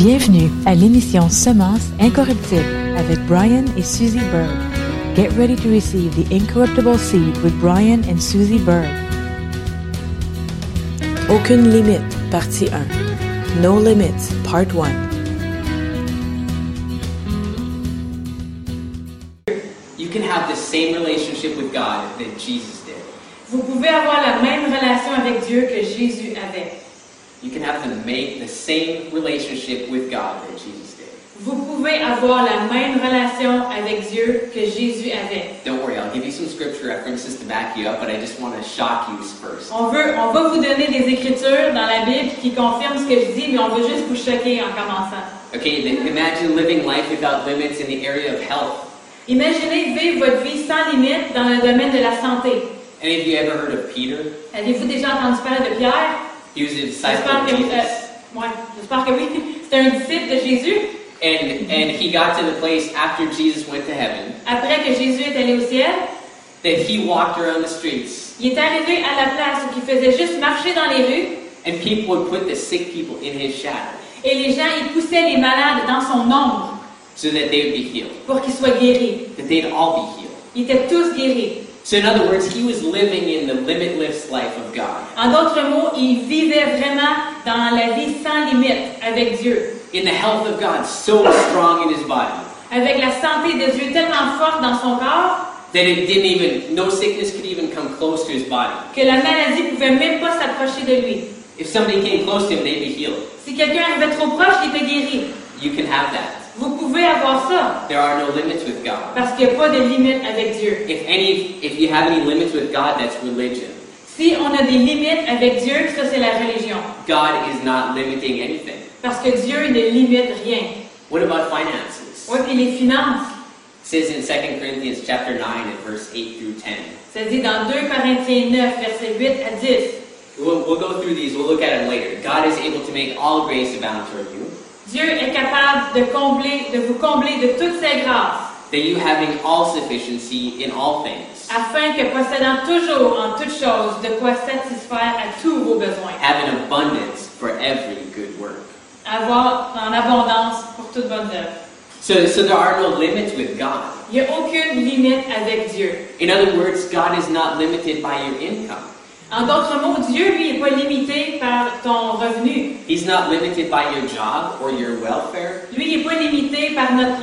Bienvenue à l'émission Semences incorruptibles avec Brian et Susie Berg. Get ready to receive the incorruptible seed with Brian and Susie Berg. Aucune limite, partie 1. No Limits, part 1. You can have the same relationship with God that Jesus did. Vous pouvez avoir la même relation avec Dieu que Jésus avait. You can have the same relationship with God that Jesus did. Vous pouvez avoir la même relation avec Dieu que Jésus avait. Don't worry, I'll give you some scripture references to back you up, but I just want to shock you first. On va vous donner des écritures dans la Bible qui confirment ce que je dis, mais on veut juste vous choquer en commençant. Okay, imagine living life without limits in the area of health. Imaginez vivre votre vie sans limite dans le domaine de la santé. Any of you ever heard of Peter? Avez-vous déjà entendu parler de Pierre? He was a disciple J'espère of que, Jesus. j'espère que oui. C'était un disciple de Jésus. And he got to the place after Jesus went to heaven Après que Jésus est allé au ciel, that he walked around the streets il est arrivé à la place où il faisait juste marcher dans les rues and people would put the sick people in his shadow et les gens ils poussaient les malades dans son ombre so that they would be healed, pour qu'ils soient guéris. that they'd all be healed. Ils étaient tous guéris. So in other words, he was living in the limitless life of God. En d'autres mots, il vivait vraiment dans la vie sans limite avec Dieu. In the health of God, so strong in his body Avec la santé de Dieu tellement forte dans son corps that no sickness could even come close to his body. que la maladie ne pouvait même pas s'approcher de lui. If somebody came close to him, they'd be healed. Si quelqu'un arrivait trop proche, il était guéri. You can have that. Vous pouvez avoir ça There are no limits with God. parce qu'il n'y a pas de limite avec Dieu. If you have any limits with God, that's religion. Si on a des limites avec Dieu, ça c'est la religion. God is not limiting anything. Parce que Dieu ne limite rien. What about finances? Oui, puis les finances. It says in 2 Corinthians chapter 9 and verse 8 through 10. Ça dit dans 2 Corinthiens 9, versets 8 à 10. We'll go through these. We'll look at them later. God is able to make all grace abound toward you, Dieu est capable de vous combler de toutes ses grâces, that you having all sufficiency in all things, afin que possédant toujours en toutes choses de quoi satisfaire à tous vos besoins, have an abundance for every good work. avoir en abondance pour toute bonne œuvre. So there are no limits with God. Il n'y a aucune limite avec Dieu. In other words, God is not limited by your income. En d'autres mots, Dieu, lui, n'est pas limité par ton revenu. He's not limited by your job or your welfare. Lui, il n'est pas limité par notre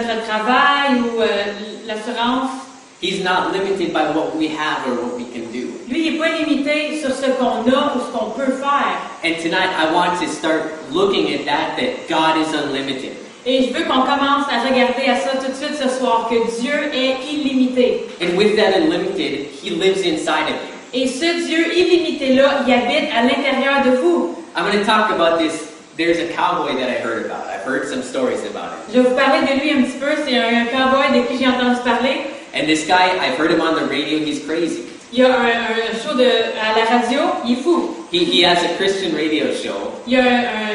travail ou l'assurance. He's not limited by what we have or what we can do. Lui, il n'est pas limité sur ce qu'on a ou ce qu'on peut faire. And tonight I want to start looking at that God is unlimited. Et je veux qu'on commence à regarder à ça tout de suite ce soir, que Dieu est illimité. And with that unlimited, He lives inside of you. Et ce Dieu illimité-là, il habite à l'intérieur de vous. I'm going to talk about this. There's a cowboy that I heard about. I've heard some stories about it. Je vais vous parler de lui un petit peu. C'est un cowboy de qui j'ai entendu parler. And this guy, I've heard him on the radio. He's crazy. Il y a un show à la radio, il est fou. He has a Christian radio show. Il y a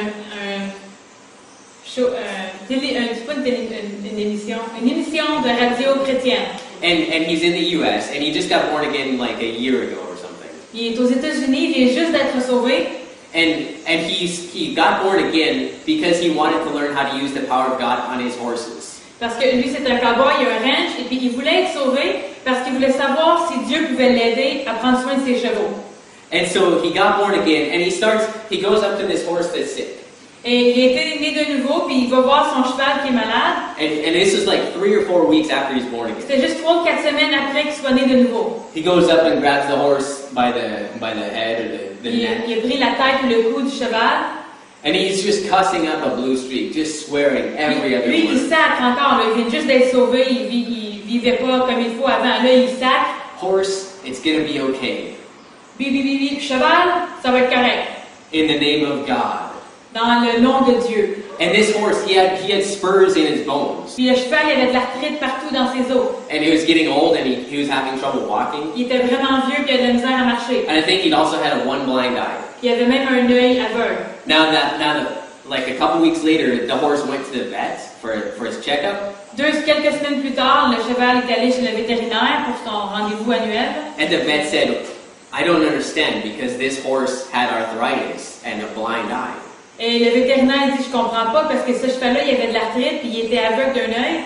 un show, c'est pas une émission de radio chrétienne. And he's in the U.S. and he just got born again like a year ago or something. Il est aux États-Unis, il vient juste d'être sauvé. And he got born again because he wanted to learn how to use the power of God on his horses. Parce que lui, c'est un cowboy, il a un ranch, et puis il voulait être sauvé parce qu'il voulait savoir si Dieu pouvait l'aider à prendre soin de ses chevaux. And so he got born again, and he goes up to this horse that's sick. Et il a été né de nouveau, puis il va voir son cheval qui est malade. And this is like 3 or 4 weeks after he's born again. C'était juste 3 ou 4 semaines après qu'il soit né de nouveau. He goes up and grabs the horse by the head or the neck. Il a pris la tête ou le cou du cheval. And he's just cussing up a blue streak, just swearing every other Lui, il word. sacre encore, là. Il vient juste d'être sauvé, il vivait pas comme il faut avant. Là, il sacre. Horse, it's gonna be okay. Bi. Cheval, ça va être correct. In the name of God. Dans le nom de Dieu. And this horse, he had spurs in his bones. Puis le cheval, il avait de l'arthrite partout dans ses os. And he was getting old and he was having trouble walking. Il était vraiment vieux, puis il avait de la misère à marcher. And I think he'd also had one blind eye. Il avait même un œil aveugle. Like a couple weeks later, the horse went to the vet for his checkup. Quelques semaines plus tard, le cheval est allé chez le vétérinaire pour son rendez-vous annuel. And the vet said, I don't understand because this horse had arthritis and a blind eye. Et le vétérinaire il dit, je comprends pas parce que ce cheval-là, il avait de l'arthrite puis il était aveugle d'un œil.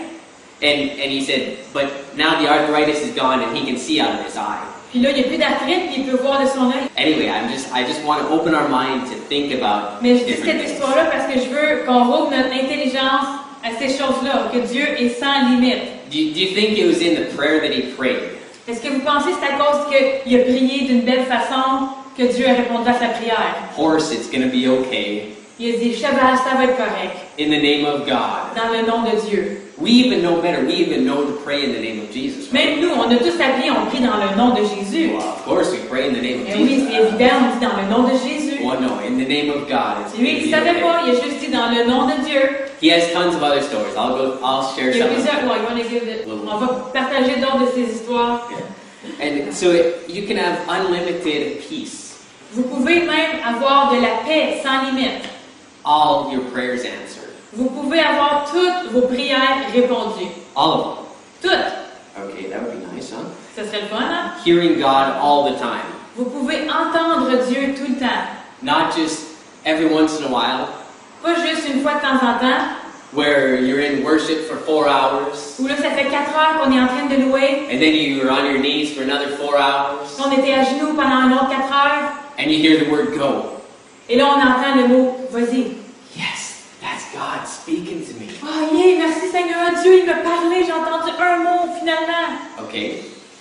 And he said, but now the arthritis is gone and he can see out of his eye. Puis là, il n'y a plus d'arthrite puis il peut voir de son œil. Anyway, I just want to open our mind to think about Mais je dis different cette things. histoire-là parce que je veux qu'on rouvre notre intelligence à ces choses-là, que Dieu est sans limite. Do you think it was in the prayer that he prayed? Est-ce que vous pensez que c'est à cause qu'il a prié d'une belle façon que Dieu a répondu à sa prière? Horse, it's going to be okay. Il a dit, cheval, ça va être correct, In the name of God. dans le nom de Dieu. We even know better. We even know to pray in the name of Jesus. Right? Même nous, on a tous appris, on prie dans le nom de Jésus. Well, of course, we pray in the name of Mais oui, Jesus. c'est évident, on dit dans le nom de Jésus. Well, no, in the name of God. It's Lui, il ne savait pas, il a juste dit dans le nom de Dieu. He has tons of other stories. I'll share Il y a some of plusieurs, them. well, you want to give it- on va partager d'autres de ces histoires. And so you can have unlimited peace. Vous pouvez même avoir de la paix sans limite. All your prayers answered. Vous pouvez avoir toutes vos prières répondues. All of them. Toutes. Okay, that would be nice, huh? Ça serait le fun, hein? Hearing God all the time. Vous pouvez entendre Dieu tout le temps. Not just every once in a while, Pas juste une fois de temps en temps, where you're in worship for 4 hours, où là, ça fait 4 heures qu'on est en train de louer, and then you're on your knees for another 4 hours, on était à genoux pendant un autre 4 heures, and you hear the word go. et là, on entend le mot « vas-y ». Yes, that's God speaking to me. Oh, yeah, merci Seigneur, Dieu, il m'a parlé, j'ai entendu un mot finalement. Okay?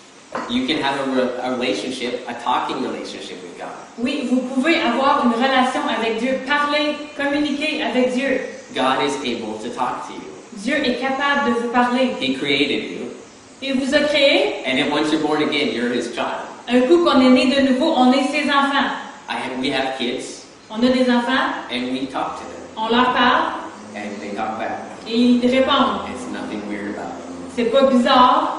You can have a relationship, a talking relationship with God. Oui, vous pouvez avoir une relation avec Dieu, parler, communiquer avec Dieu. God is able to talk to you. Dieu est capable de vous parler. He created you, Il vous a créé. and then once you're born again, you're His child. Un coup qu'on est né de nouveau, on est ses enfants. We have kids, On a des enfants, and we talk to them, on leur parle and they talk back. et ils répondent. It's nothing weird about it. C'est pas bizarre.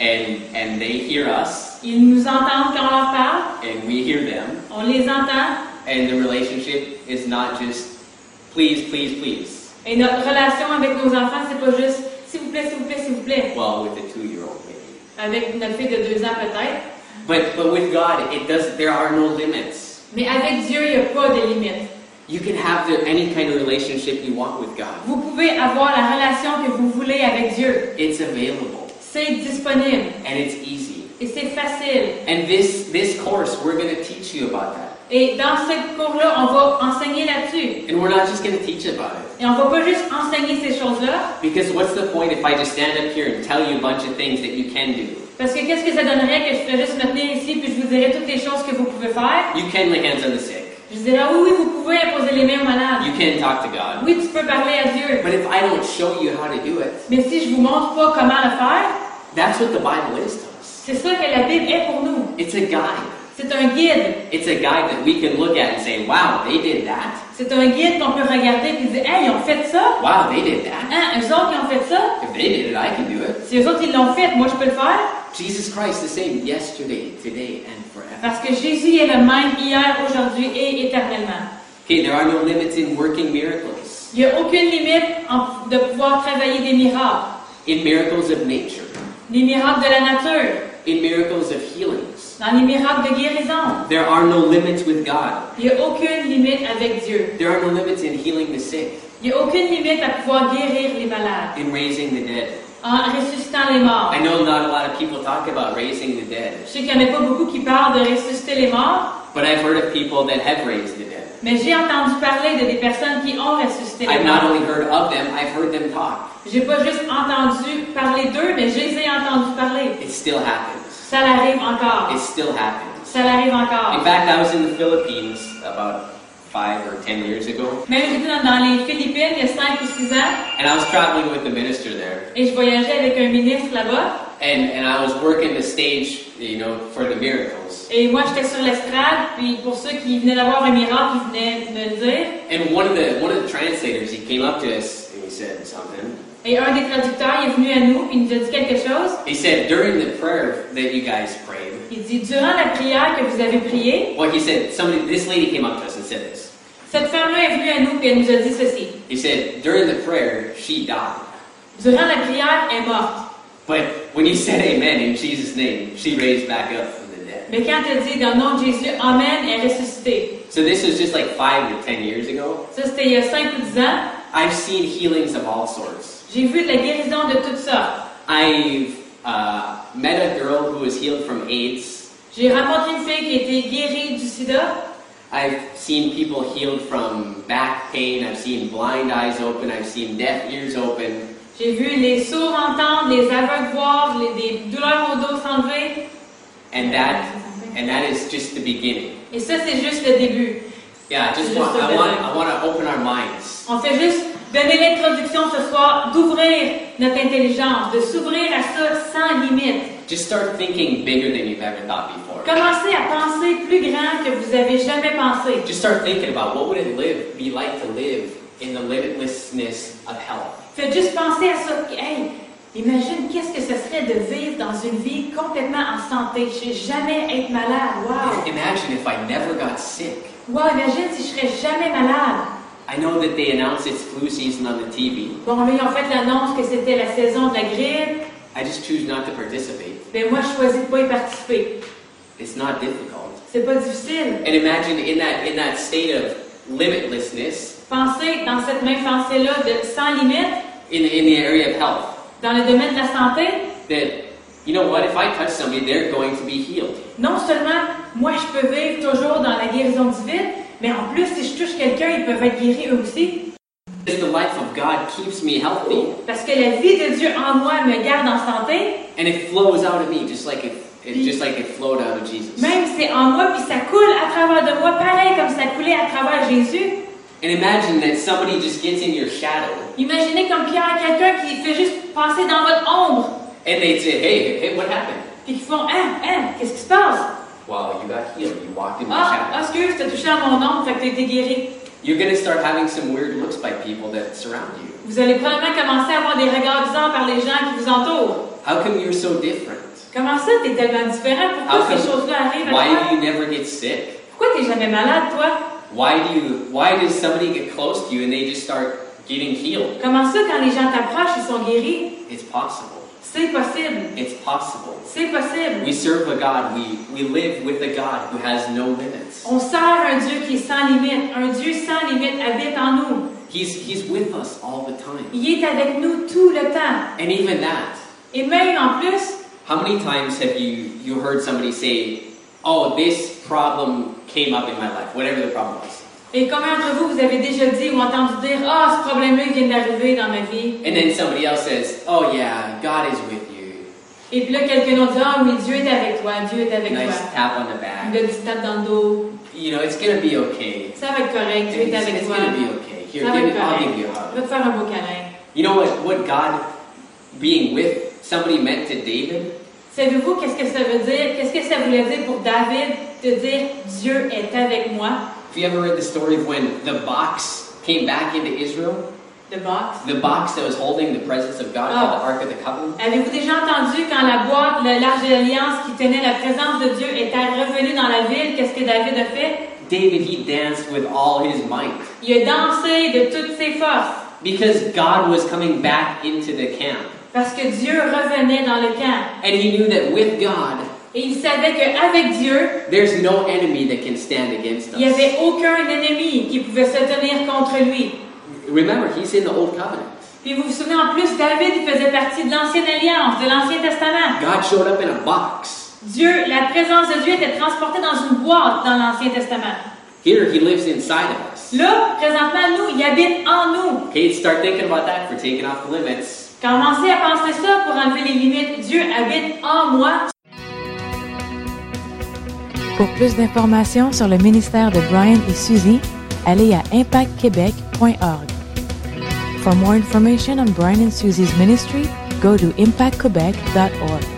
And they hear us, Ils nous entendent quand on leur parle. and we hear them, On les entend. and the relationship is not just please, please, please. Et notre relation avec nos enfants, c'est pas juste s'il vous plaît, s'il vous plaît, s'il vous plaît. Well, with a 2-year-old maybe. Avec notre fille de 2 ans peut-être. But with God, there are no limits. Mais avec Dieu, il n'y a pas de limite. You can have any kind of relationship you want with God. Vous pouvez avoir la relation que vous voulez avec Dieu. It's available, C'est disponible. and it's easy. Et c'est facile. And this course, we're going to teach you about that. Et dans ce cours-là, on va enseigner là-dessus. And we're not just going to teach about it. Et on va pas juste enseigner ces choses-là. Because what's the point if I just stand up here and tell you a bunch of things that you can do? Parce que qu'est-ce que ça donnerait que je ferais juste me tenir ici puis je vous dirais toutes les choses que vous pouvez faire? You can lay hands on the sick. Je dirais, ah oui, oui, vous pouvez imposer les mains aux malades. You can talk to God. Oui, tu peux parler à Dieu. But if I don't show you how to do it, Mais si je vous montre pas comment le faire, that's what the Bible is to us. c'est ça que la Bible est pour nous. It's a guide. C'est un guide. It's a guide that we can look at and say, wow, they did that. C'est un guide qu'on peut regarder et dire, hey, ils ont fait ça. Wow, they did that. Hein, eux autres, ils ont fait ça. If they did it, I can do it. Si eux autres, ils l'ont fait, moi, je peux le faire. Jesus Christ, the same yesterday, today, and forever. Parce que Jésus est le même hier, aujourd'hui et éternellement. Okay, there are no limits in working miracles, Il n'y a aucune limite de pouvoir travailler des miracles. in miracles of nature, Les miracles de la nature, in miracles of healings. dans les miracles de guérison. There are no limits with God. Il n'y a aucune limite avec Dieu. There are no limits in healing the sick, Il n'y a aucune limite à pouvoir guérir les malades, in raising the dead. en ressuscitant les morts. I know not a lot of people talk about raising the dead, Je sais qu'il n'y en a pas beaucoup qui parlent de ressusciter les morts, but I've heard of people that have raised the dead. mais j'ai entendu parler de des personnes qui ont ressuscité les I've not morts. only heard of them, I've heard them talk. J'ai pas juste entendu parler d'eux, mais je les ai entendus parler. It still happens. Ça l'arrive encore. It still happens. Ça l'arrive In encore. fact, I was in the Philippines about 5 or 10 years ago, Même j'étais dans les Philippines il y a 5 ou 6 ans, and I was traveling with the minister there, et je voyageais avec un ministre là-bas. and I was working the stage, you know, for the miracles. Et moi, j'étais sur l'estrade, puis pour ceux qui venaient d'avoir un miracle, ils venaient me le dire. And one of the translators, he came up to us and he said something. Et un des traducteurs il est venu à nous, puis il nous a dit quelque chose. He said, during the prayer that you guys prayed, Il dit, durant la prière que vous avez priée, well, he said, this lady came up to us and said this. cette femme-là est venue à nous, puis elle nous a dit ceci. He said, during the prayer, she died. Durant la prière, elle est morte. But when you said amen in Jesus' name, she raised back up from the dead. Mais quand elle dit dans le nom de Jésus, Amen, elle est ressuscitée. So this was just like 5 to 10 years ago. Ça, c'était il y a 5 ou 10 ans. I've seen healings of all sorts. J'ai vu de la guérison de toutes sortes. I've met a girl who was healed from AIDS. J'ai rencontré une fille qui a été guérie du sida. I've seen people healed from back pain. I've seen blind eyes open. I've seen deaf ears open. J'ai vu les sourds entendre, les aveugles voir, des douleurs au dos s'enlever. And that is just the beginning. Et ça, c'est juste le début. Yeah, I want to open our minds. On fait juste donner l'introduction ce soir, d'ouvrir notre intelligence, de s'ouvrir à ça sans limite. Just start thinking bigger than you've ever thought before. Commencez à penser plus grand que vous avez jamais pensé. Just start thinking about what would it be like to live in the limitlessness of health. Faites juste penser à ça. Hey, imagine qu'est-ce que ce serait de vivre dans une vie complètement en santé. Je ne vais jamais être malade. Wow! Imagine if I never got sick. Wow, imagine si je serais jamais malade. I know that they announced it's flu season on the TV. Bon, là, ils ont fait l'annonce que c'était la saison de la grippe. I just choose not to participate. Mais moi, je choisis de pas y participer. It's not difficult. C'est pas difficile. And imagine in that state of limitlessness. Pensez dans cette même pensée-là de sans limite. In the area of health. Dans le domaine de la santé. That, you know what, if I touch somebody, they're going to be healed. Non seulement, moi, je peux vivre toujours dans la guérison divine, mais en plus, si je touche quelqu'un, ils peuvent être guéris eux aussi. The life of God keeps me healthy. Parce que la vie de Dieu en moi me garde en santé. And it flows out of me just like it flowed out of Jesus. Même c'est en moi, puis ça coule à travers de moi, pareil comme ça coulait à travers Jésus. And imagine that somebody just gets in your shadow. Imaginez comme Pierre, quelqu'un qui fait juste passer dans votre ombre. And they'd say, hey, what happened? Puis qui font, qu'est-ce qui se passe? Wow, you got healed. You walked in the Ah, shadow. excuse, t'as touché à mon ombre, fait que t'as été guéri. You're going to start having some weird looks by people that surround you. Vous allez probablement commencer à avoir des regards bizarres par les gens qui vous entourent. How come you're so different? Comment ça, t'es tellement différent? Pourquoi ces choses-là arrivent à Why toi? do you never get sick? Pourquoi t'es jamais malade, toi? Why does somebody get close to you and they just start getting healed? Comment ça, quand les gens t'approchent, ils sont guéris? It's possible. C'est possible. It's possible. C'est possible. We serve a God. We live with a God who has no limits. On sert un Dieu qui est sans limite. Un Dieu sans limite habite en nous. He's with us all the time. Il est avec nous tout le temps. And even that. Et même en plus, How many times have you heard somebody say, "Oh, this problem came up in my life," whatever the problem was. et combien d'entre vous avez déjà dit ou entendu dire, ce problème-là vient d'arriver dans ma vie. And then somebody else says, "Oh yeah, God is with you." Et puis là, quelqu'un d'autre dit, oui, Dieu est avec toi, Dieu est avec Nice toi. tap on the Une back. petite tape dans le dos. You know, it's gonna be okay. Ça va être correct, Dieu est avec It's toi. gonna be okay. Here, Ça va être I'll correct. give you a Je hug. vais te faire un beau câlin. You know what God being with somebody meant to David? Savez-vous qu'est-ce que ça veut dire? Qu'est-ce que ça voulait dire pour David de dire Dieu est avec moi? Have you ever read the story of when the box came back into Israel? The box. The box that was holding the presence of God, called the Ark of the Covenant? Avez-vous déjà entendu quand la boîte, l'Arche de l'Alliance qui tenait la présence de Dieu était revenue dans la ville, qu'est-ce que David a fait? David, he danced with all his might. Il a dansé de toutes ses forces. Because God was coming back into the camp. Parce que Dieu revenait dans le camp. And he knew that with God, Et il savait qu'avec Dieu, there's no enemy that can stand against il n'y us. avait aucun ennemi qui pouvait se tenir contre lui. Remember, he's in the Old Covenant. Puis vous vous souvenez, en plus, David il faisait partie de l'Ancienne Alliance, de l'Ancien Testament. God showed up in a box. Dieu, la présence de Dieu était transportée dans une boîte dans l'Ancien Testament. Here, he lives inside of us. Là, présentement, nous, il habite en nous. Okay, start thinking about that for taking off the limits. Commencez à penser ça pour enlever les limites. Dieu habite en moi. Pour plus d'informations sur le ministère de Brian et Suzy, allez à impactquebec.org. For more information on Brian and Suzy's ministry, go to impactquebec.org.